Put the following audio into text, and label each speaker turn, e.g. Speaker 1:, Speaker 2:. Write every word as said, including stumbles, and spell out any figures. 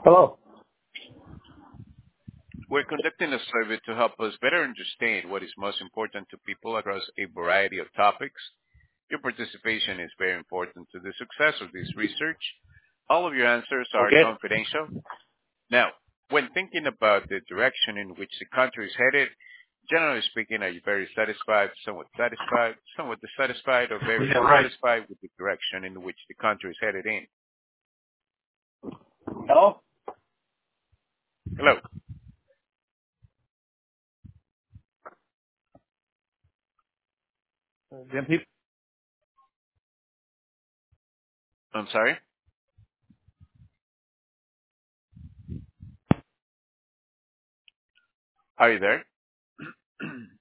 Speaker 1: Hello.
Speaker 2: We're conducting a survey to help us better understand what is most important to people across a variety of topics. Your participation is very important to the success of this research. All of your answers are
Speaker 1: Okay.
Speaker 2: confidential. Now, when thinking about the direction in which the country is headed, generally speaking, are you very satisfied, somewhat satisfied, somewhat dissatisfied, or very
Speaker 1: Yeah, right.
Speaker 2: dissatisfied with the direction in which the country is headed in?
Speaker 1: Hello?
Speaker 2: Hello.
Speaker 1: Them people.
Speaker 2: I'm sorry. Are you there?